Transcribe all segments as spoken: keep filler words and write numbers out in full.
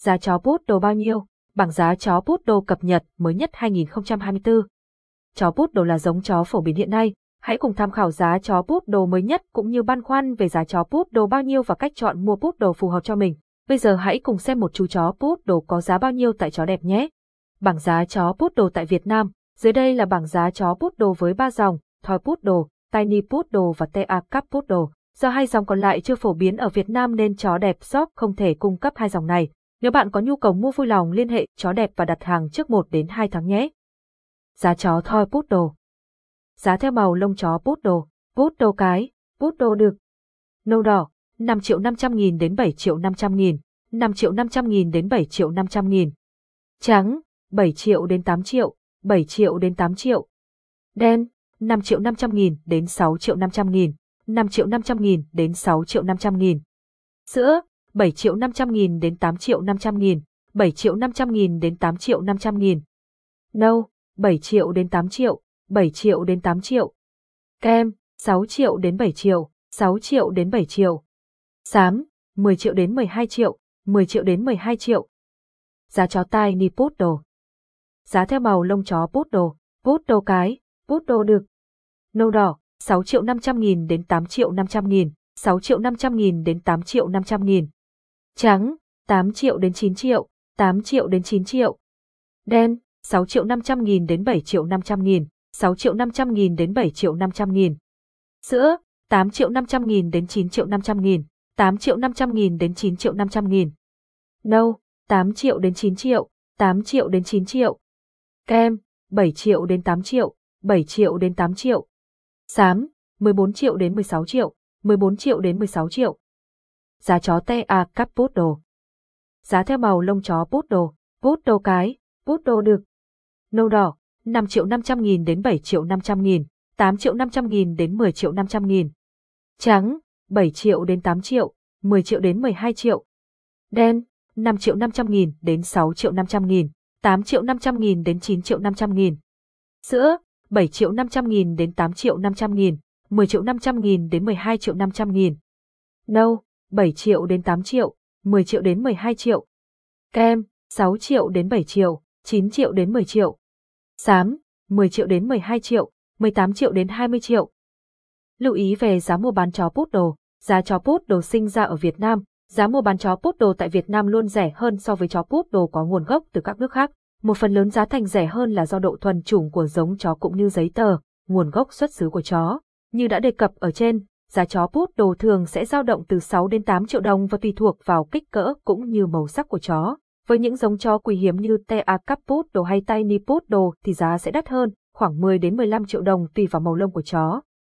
Giá chó Poodle bao nhiêu? Bảng giá chó Poodle cập nhật mới nhất hai nghìn không trăm hai mươi tư. Chó Poodle là giống chó phổ biến hiện nay. Hãy cùng tham khảo giá chó Poodle mới nhất cũng như băn khoăn về giá chó Poodle bao nhiêu và cách chọn mua Poodle phù hợp cho mình. Bây giờ hãy cùng xem một chú chó Poodle có giá bao nhiêu tại Chó Đẹp nhé. Bảng giá chó Poodle tại Việt Nam. Dưới đây là bảng giá chó Poodle với ba dòng: Toy Poodle, Tiny Poodle và tê a Cup Poodle. Do hai dòng còn lại chưa phổ biến ở Việt Nam nên Chó Đẹp Shop không thể cung cấp hai dòng này. Nếu bạn có nhu cầu mua vui lòng liên hệ Chó Đẹp và đặt hàng trước một đến hai tháng nhé. Giá chó Toy Poodle. Giá theo màu lông chó Poodle. Poodle cái, Poodle đực. Nâu đỏ, năm triệu năm trăm nghìn đến bảy triệu năm trăm nghìn, năm triệu năm trăm nghìn đến bảy triệu năm trăm nghìn. Trắng, bảy triệu đến tám triệu, bảy triệu đến tám triệu. Đen, năm triệu năm trăm nghìn đến sáu triệu năm trăm nghìn, năm triệu năm trăm nghìn đến sáu triệu năm trăm nghìn. Sữa, bảy triệu năm trăm nghìn đến tám triệu năm trăm nghìn, bảy triệu năm trăm nghìn đến tám triệu năm trăm nghìn. Nâu, bảy triệu đến tám triệu, bảy triệu đến tám triệu. Kem, sáu triệu đến bảy triệu, sáu triệu đến bảy triệu. Xám, mười triệu đến mười hai triệu, mười triệu đến mười hai triệu. Giá chó Tiny Poodle. Giá theo màu lông chó Poodle. Poodle cái, Poodle đực. Nâu đỏ, sáu triệu năm trăm nghìn đến tám triệu năm trăm nghìn, sáu triệu năm trăm nghìn đến tám triệu năm trăm nghìn. Trắng, tám triệu đến chín triệu, tám triệu đến chín triệu. Đen, sáu triệu năm trăm nghìn đến bảy triệu năm trăm nghìn, sáu triệu năm trăm nghìn đến bảy triệu năm trăm nghìn. Sữa, tám triệu năm trăm nghìn đến chín triệu năm trăm nghìn, tám triệu năm trăm nghìn đến chín triệu năm trăm nghìn. Nâu, tám triệu đến chín triệu, tám triệu đến chín triệu. Kem, bảy triệu đến tám triệu, bảy triệu đến tám triệu. Xám, mười bốn triệu đến mười sáu triệu, mười bốn triệu đến mười sáu triệu. Giá chó tê a Cup Poodle. Giá theo màu lông chó Poodle. Poodle cái, Poodle đực. Nâu đỏ, năm triệu năm trăm nghìn đến bảy triệu năm trăm nghìn, tám triệu năm trăm nghìn đến mười triệu năm trăm nghìn. Trắng, bảy triệu đến tám triệu, mười triệu đến mười hai triệu. Đen, năm triệu năm trăm nghìn đến sáu triệu năm trăm nghìn, tám triệu năm trăm nghìn đến chín triệu năm trăm nghìn. Sữa, bảy triệu năm trăm nghìn đến tám triệu năm trăm nghìn, mười triệu năm trăm nghìn đến mười hai triệu năm trăm nghìn. Nâu, bảy triệu đến tám triệu, mười triệu đến mười hai triệu. Kem, sáu triệu đến bảy triệu, chín triệu đến mười triệu. Xám, mười triệu đến mười hai triệu, mười tám triệu đến hai mươi triệu. Lưu ý về giá mua bán chó Poodle. Giá chó Poodle sinh ra ở Việt Nam. Giá mua bán chó Poodle tại Việt Nam luôn rẻ hơn so với chó Poodle có nguồn gốc từ các nước khác. Một phần lớn giá thành rẻ hơn là do độ thuần chủng của giống chó cũng như giấy tờ, nguồn gốc xuất xứ của chó. Như đã đề cập ở trên, giá chó Poodle thường sẽ dao động từ sáu đến tám triệu đồng và tùy thuộc vào kích cỡ cũng như màu sắc của chó. Với những giống chó quý hiếm như tê a Cup Poodle hay Tiny Poodle thì giá sẽ đắt hơn, khoảng mười đến mười lăm triệu đồng tùy vào màu lông của chó.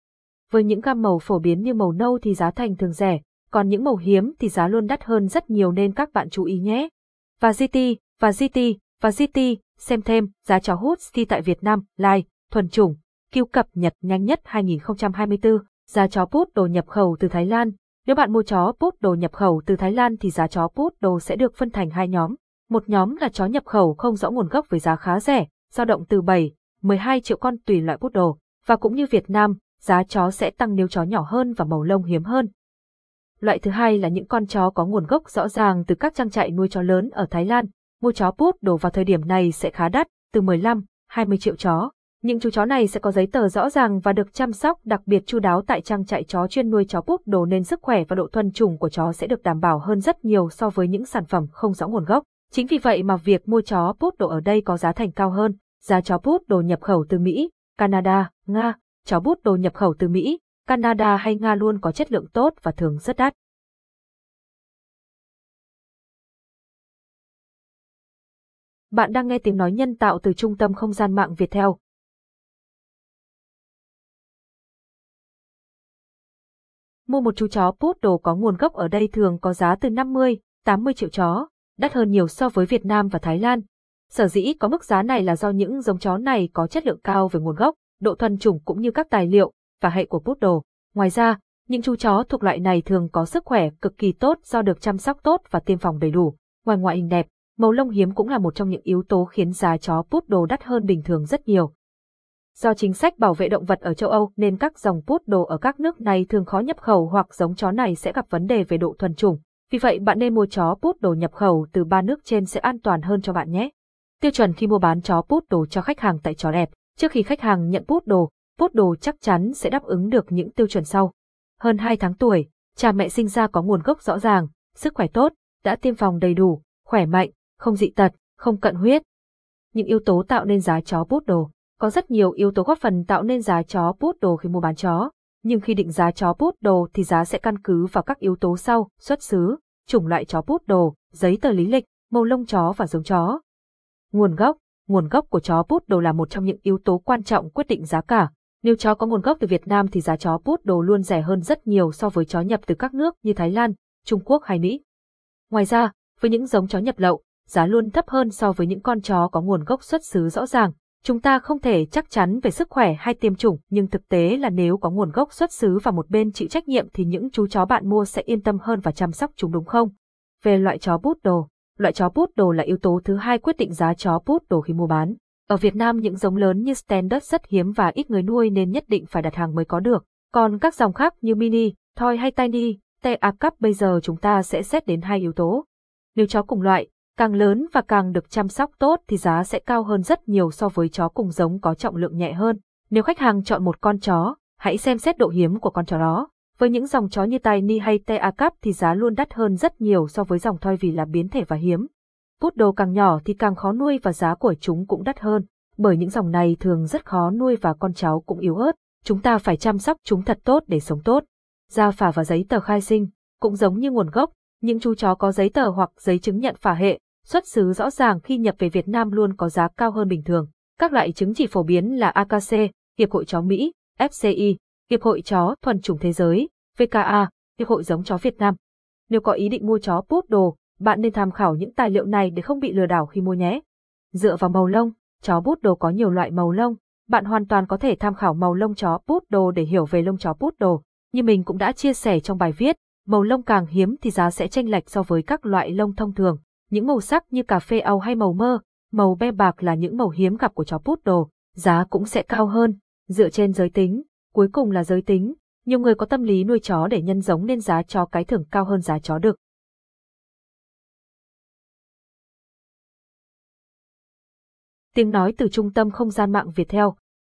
Với những gam màu phổ biến như màu nâu thì giá thành thường rẻ, còn những màu hiếm thì giá luôn đắt hơn rất nhiều nên các bạn chú ý nhé. Và giê tê, và giê tê, và giê tê, xem thêm giá chó Husky tại Việt Nam, live, thuần chủng, Q cập nhật nhanh nhất hai nghìn không trăm hai mươi tư, giá chó Poodle nhập khẩu từ Thái Lan. Nếu bạn mua chó Poodle nhập khẩu từ Thái Lan thì giá chó Poodle sẽ được phân thành hai nhóm. Một nhóm là chó nhập khẩu không rõ nguồn gốc với giá khá rẻ, dao động từ bảy, mười hai triệu con tùy loại Poodle. Và cũng như Việt Nam, giá chó sẽ tăng nếu chó nhỏ hơn và màu lông hiếm hơn. Loại thứ hai là những con chó có nguồn gốc rõ ràng từ các trang trại nuôi chó lớn ở Thái Lan. Mua chó Poodle vào thời điểm này sẽ khá đắt, từ mười lăm, hai mươi triệu chó. Những chú chó này sẽ có giấy tờ rõ ràng và được chăm sóc đặc biệt chu đáo tại trang trại chó chuyên nuôi chó Poodle nên sức khỏe và độ thuần chủng của chó sẽ được đảm bảo hơn rất nhiều so với những sản phẩm không rõ nguồn gốc. Chính vì vậy mà việc mua chó Poodle ở đây có giá thành cao hơn. Giá chó Poodle nhập khẩu từ Mỹ, Canada, Nga. Chó Poodle nhập khẩu từ Mỹ, Canada hay Nga luôn có chất lượng tốt và thường rất đắt. Bạn đang nghe tiếng nói nhân tạo từ Trung tâm Không gian mạng Viettel. Mua một chú chó Poodle có nguồn gốc ở đây thường có giá từ năm mươi, tám mươi triệu chó, đắt hơn nhiều so với Việt Nam và Thái Lan. Sở dĩ có mức giá này là do những giống chó này có chất lượng cao về nguồn gốc, độ thuần chủng cũng như các tài liệu và hệ của Poodle. Ngoài ra, những chú chó thuộc loại này thường có sức khỏe cực kỳ tốt do được chăm sóc tốt và tiêm phòng đầy đủ. Ngoài ngoại hình đẹp, màu lông hiếm cũng là một trong những yếu tố khiến giá chó Poodle đắt hơn bình thường rất nhiều. Do chính sách bảo vệ động vật ở châu Âu nên các dòng Poodle ở các nước này thường khó nhập khẩu hoặc giống chó này sẽ gặp vấn đề về độ thuần chủng. Vì vậy bạn nên mua chó Poodle nhập khẩu từ ba nước trên sẽ an toàn hơn cho bạn nhé. Tiêu chuẩn khi mua bán chó Poodle cho khách hàng tại Chó Đẹp. Trước khi khách hàng nhận Poodle, Poodle chắc chắn sẽ đáp ứng được những tiêu chuẩn sau. Hơn hai tháng tuổi, cha mẹ sinh ra có nguồn gốc rõ ràng, sức khỏe tốt, đã tiêm phòng đầy đủ, khỏe mạnh, không dị tật, không cận huyết. Những yếu tố tạo nên giá chó Poodle. Có rất nhiều yếu tố góp phần tạo nên giá chó Poodle khi mua bán chó. Nhưng khi định giá chó Poodle thì giá sẽ căn cứ vào các yếu tố sau: xuất xứ, chủng loại chó Poodle, giấy tờ lý lịch, màu lông chó và giống chó. Nguồn gốc. Nguồn gốc của chó Poodle là một trong những yếu tố quan trọng quyết định giá cả. Nếu chó có nguồn gốc từ Việt Nam thì giá chó Poodle luôn rẻ hơn rất nhiều so với chó nhập từ các nước như Thái Lan, Trung Quốc hay Mỹ. Ngoài ra, với những giống chó nhập lậu, giá luôn thấp hơn so với những con chó có nguồn gốc xuất xứ rõ ràng. Chúng ta không thể chắc chắn về sức khỏe hay tiêm chủng, nhưng thực tế là nếu có nguồn gốc xuất xứ và một bên chịu trách nhiệm thì những chú chó bạn mua sẽ yên tâm hơn và chăm sóc chúng, đúng không? Về loại chó Poodle, loại chó Poodle là yếu tố thứ hai quyết định giá chó Poodle khi mua bán. Ở Việt Nam những giống lớn như Standard rất hiếm và ít người nuôi nên nhất định phải đặt hàng mới có được. Còn các dòng khác như Mini, Toy hay Tiny, tê a Cup bây giờ chúng ta sẽ xét đến hai yếu tố. Nếu chó cùng loại, càng lớn và càng được chăm sóc tốt thì giá sẽ cao hơn rất nhiều so với chó cùng giống có trọng lượng nhẹ hơn. Nếu khách hàng chọn một con chó, hãy xem xét độ hiếm của con chó đó. Với những dòng chó như Tiny hay tê a Cup thì giá luôn đắt hơn rất nhiều so với dòng Toy vì là biến thể và hiếm. Poodle càng nhỏ thì càng khó nuôi và giá của chúng cũng đắt hơn, bởi những dòng này thường rất khó nuôi và con cháu cũng yếu ớt. Chúng ta phải chăm sóc chúng thật tốt để sống tốt. Da phả và giấy tờ khai sinh cũng giống như nguồn gốc, những chú chó có giấy tờ hoặc giấy chứng nhận phả hệ, xuất xứ rõ ràng khi nhập về Việt Nam luôn có giá cao hơn bình thường. Các loại chứng chỉ phổ biến là a ca xê, Hiệp hội Chó Mỹ, ép xê i, Hiệp hội Chó Thuần chủng Thế giới, vê ca a, Hiệp hội Giống chó Việt Nam. Nếu có ý định mua chó Poodle, bạn nên tham khảo những tài liệu này để không bị lừa đảo khi mua nhé. Dựa vào màu lông, chó Poodle có nhiều loại màu lông. Bạn hoàn toàn có thể tham khảo màu lông chó Poodle để hiểu về lông chó Poodle. Như mình cũng đã chia sẻ trong bài viết, màu lông càng hiếm thì giá sẽ chênh lệch so với các loại lông thông thường. Những màu sắc như cà phê Âu hay màu mơ, màu be bạc là những màu hiếm gặp của chó Poodle, giá cũng sẽ cao hơn. Dựa trên giới tính, cuối cùng là giới tính. Nhiều người có tâm lý nuôi chó để nhân giống nên giá chó cái thường cao hơn giá chó đực. Tiếng nói từ Trung tâm Không gian mạng Viettel.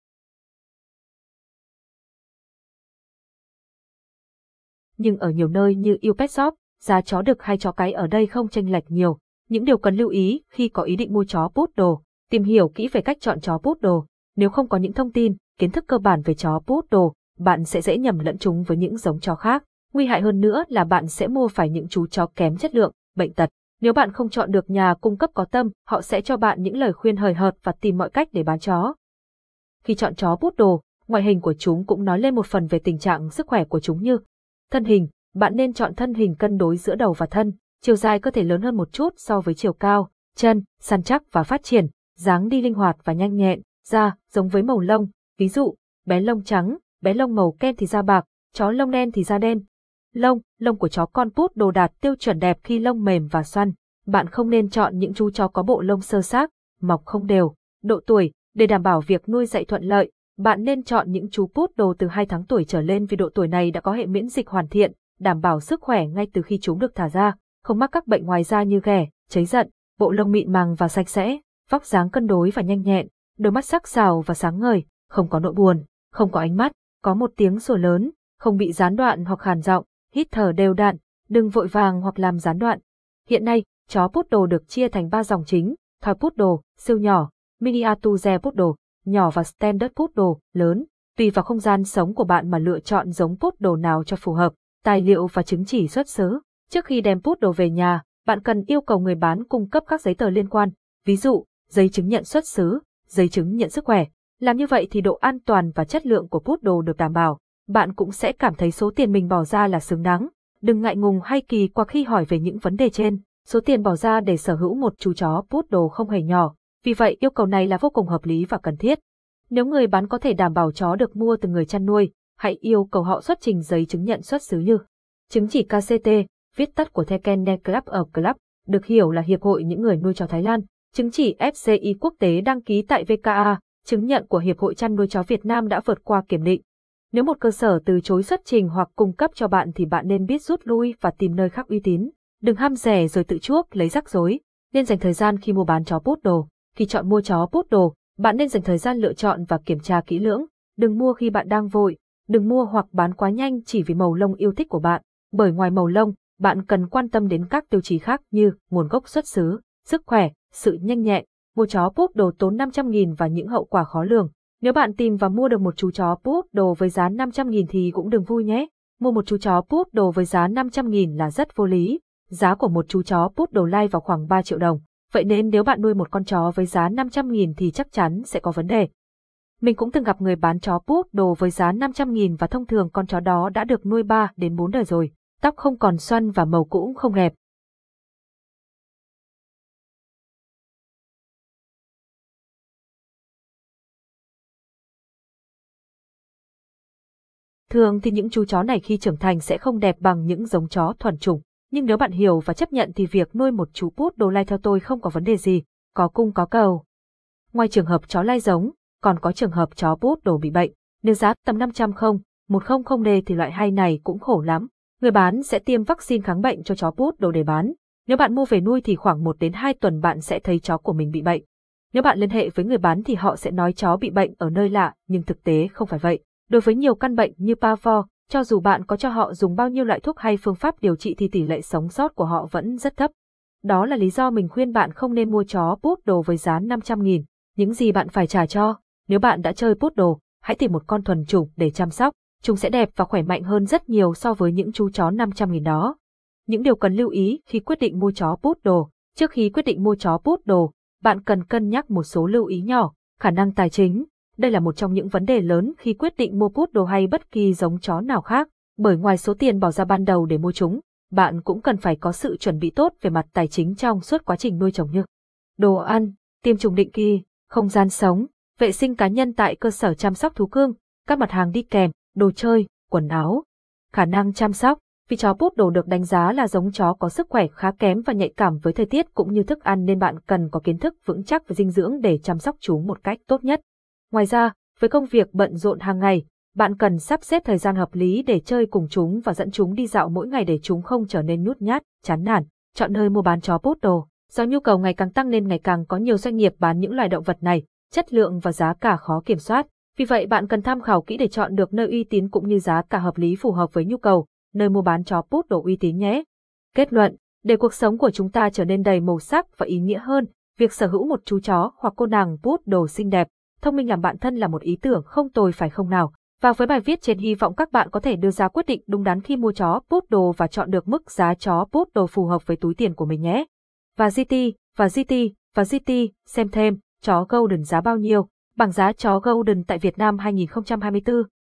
Nhưng ở nhiều nơi như yêu pet shop, giá chó đực hay chó cái ở đây không chênh lệch nhiều. Những điều cần lưu ý khi có ý định mua chó Poodle, tìm hiểu kỹ về cách chọn chó Poodle. Nếu không có những thông tin, kiến thức cơ bản về chó Poodle, bạn sẽ dễ nhầm lẫn chúng với những giống chó khác. Nguy hại hơn nữa là bạn sẽ mua phải những chú chó kém chất lượng, bệnh tật. Nếu bạn không chọn được nhà cung cấp có tâm, họ sẽ cho bạn những lời khuyên hời hợt và tìm mọi cách để bán chó. Khi chọn chó Poodle, ngoại hình của chúng cũng nói lên một phần về tình trạng sức khỏe của chúng như thân hình. Bạn nên chọn thân hình cân đối giữa đầu và thân, chiều dài cơ thể lớn hơn một chút so với chiều cao, chân, săn chắc và phát triển, dáng đi linh hoạt và nhanh nhẹn, da giống với màu lông, ví dụ, bé lông trắng, bé lông màu kem thì da bạc, chó lông đen thì da đen. Lông, lông của chó con Poodle đạt tiêu chuẩn đẹp khi lông mềm và xoăn. Bạn không nên chọn những chú chó có bộ lông xơ xác, mọc không đều. Độ tuổi, để đảm bảo việc nuôi dạy thuận lợi, bạn nên chọn những chú Poodle từ hai tháng tuổi trở lên vì độ tuổi này đã có hệ miễn dịch hoàn thiện, đảm bảo sức khỏe ngay từ khi chúng được thả ra, không mắc các bệnh ngoài da như ghẻ, cháy giận, bộ lông mịn màng và sạch sẽ, vóc dáng cân đối và nhanh nhẹn, đôi mắt sắc sảo và sáng ngời, không có nỗi buồn, không có ánh mắt, có một tiếng sủa lớn, không bị gián đoạn hoặc khàn giọng, hít thở đều đặn, đừng vội vàng hoặc làm gián đoạn. Hiện nay, chó Poodle được chia thành ba dòng chính: Toy Poodle, siêu nhỏ, Miniature Poodle, nhỏ và Standard Poodle, lớn. Tùy vào không gian sống của bạn mà lựa chọn giống Poodle nào cho phù hợp. Tài liệu và chứng chỉ xuất xứ. Trước khi đem Poodle về nhà, bạn cần yêu cầu người bán cung cấp các giấy tờ liên quan, ví dụ, giấy chứng nhận xuất xứ, giấy chứng nhận sức khỏe. Làm như vậy thì độ an toàn và chất lượng của Poodle được đảm bảo. Bạn cũng sẽ cảm thấy số tiền mình bỏ ra là xứng đáng. Đừng ngại ngùng hay kỳ quặc khi hỏi về những vấn đề trên. Số tiền bỏ ra để sở hữu một chú chó Poodle không hề nhỏ, vì vậy yêu cầu này là vô cùng hợp lý và cần thiết. Nếu người bán có thể đảm bảo chó được mua từ người chăn nuôi, hãy yêu cầu họ xuất trình giấy chứng nhận xuất xứ như chứng chỉ ca xê tê, viết tắt của The Kennel Club of Club, được hiểu là Hiệp hội những người nuôi chó Thái Lan, chứng chỉ ép xê i quốc tế đăng ký tại vê ca a, chứng nhận của Hiệp hội chăn nuôi chó Việt Nam đã vượt qua kiểm định. Nếu một cơ sở từ chối xuất trình hoặc cung cấp cho bạn thì bạn nên biết rút lui và tìm nơi khác uy tín. Đừng ham rẻ rồi tự chuốc lấy rắc rối. Nên dành thời gian khi mua bán chó poodle. Khi chọn mua chó poodle, bạn nên dành thời gian lựa chọn và kiểm tra kỹ lưỡng. Đừng mua khi bạn đang vội. Đừng mua hoặc bán quá nhanh chỉ vì màu lông yêu thích của bạn. Bởi ngoài màu lông, bạn cần quan tâm đến các tiêu chí khác như nguồn gốc xuất xứ, sức khỏe, sự nhanh nhẹn. Mua chó poodle tốn năm trăm nghìn và những hậu quả khó lường. Nếu bạn tìm và mua được một chú chó poodle với giá năm trăm nghìn thì cũng đừng vui nhé. Mua một chú chó poodle với giá năm trăm nghìn là rất vô lý. Giá của một chú chó poodle lai vào khoảng ba triệu đồng. Vậy nên nếu bạn nuôi một con chó với giá năm trăm nghìn thì chắc chắn sẽ có vấn đề. Mình cũng từng gặp người bán chó poodle với giá năm trăm nghìn và thông thường con chó đó đã được nuôi ba đến bốn đời rồi. Tóc không còn xoăn và màu cũng không đẹp. Thường thì những chú chó này khi trưởng thành sẽ không đẹp bằng những giống chó thuần chủng, nhưng nếu bạn hiểu và chấp nhận thì việc nuôi một chú poodle lai theo tôi không có vấn đề gì, có cung có cầu. Ngoài trường hợp chó lai giống, còn có trường hợp chó poodle bị bệnh, nếu giá tầm năm trăm không, một trăm D thì loại hay này cũng khổ lắm. Người bán sẽ tiêm vaccine kháng bệnh cho chó poodle để bán. Nếu bạn mua về nuôi thì khoảng một đến hai tuần bạn sẽ thấy chó của mình bị bệnh. Nếu bạn liên hệ với người bán thì họ sẽ nói chó bị bệnh ở nơi lạ, nhưng thực tế không phải vậy. Đối với nhiều căn bệnh như parvo, cho dù bạn có cho họ dùng bao nhiêu loại thuốc hay phương pháp điều trị thì tỷ lệ sống sót của họ vẫn rất thấp. Đó là lý do mình khuyên bạn không nên mua chó poodle với giá năm trăm nghìn. Những gì bạn phải trả cho? Nếu bạn đã chơi poodle, hãy tìm một con thuần chủng để chăm sóc. Chúng sẽ đẹp và khỏe mạnh hơn rất nhiều so với những chú chó năm trăm nghìn đó. Những điều cần lưu ý khi quyết định mua chó poodle. Trước khi quyết định mua chó poodle, bạn cần cân nhắc một số lưu ý nhỏ. Khả năng tài chính. Đây là một trong những vấn đề lớn khi quyết định mua poodle hay bất kỳ giống chó nào khác, bởi ngoài số tiền bỏ ra ban đầu để mua chúng, bạn cũng cần phải có sự chuẩn bị tốt về mặt tài chính trong suốt quá trình nuôi trồng như đồ ăn, tiêm chủng định kỳ, không gian sống, vệ sinh cá nhân tại cơ sở chăm sóc thú cưng, các mặt hàng đi kèm, đồ chơi, quần áo. Khả năng chăm sóc. Vì chó poodle được đánh giá là giống chó có sức khỏe khá kém và nhạy cảm với thời tiết cũng như thức ăn nên bạn cần có kiến thức vững chắc về dinh dưỡng để chăm sóc chúng một cách tốt nhất. Ngoài ra, với công việc bận rộn hàng ngày, bạn cần sắp xếp thời gian hợp lý để chơi cùng chúng và dẫn chúng đi dạo mỗi ngày để chúng không trở nên nhút nhát, chán nản. Chọn nơi mua bán chó poodle. Do nhu cầu ngày càng tăng nên ngày càng có nhiều doanh nghiệp bán những loài động vật này, chất lượng và giá cả khó kiểm soát. Vì vậy bạn cần tham khảo kỹ để chọn được nơi uy tín cũng như giá cả hợp lý phù hợp với nhu cầu, nơi mua bán chó poodle uy tín nhé. Kết luận, để cuộc sống của chúng ta trở nên đầy màu sắc và ý nghĩa hơn, việc sở hữu một chú chó hoặc cô nàng poodle xinh đẹp, thông minh làm bạn thân là một ý tưởng không tồi phải không nào? Và với bài viết trên hy vọng các bạn có thể đưa ra quyết định đúng đắn khi mua chó poodle và chọn được mức giá chó poodle phù hợp với túi tiền của mình nhé. Và giê tê, và giê tê, và giê tê, xem thêm, chó Golden giá bao nhiêu? Bảng giá chó Golden tại Việt Nam hai nghìn không trăm hai mươi tư.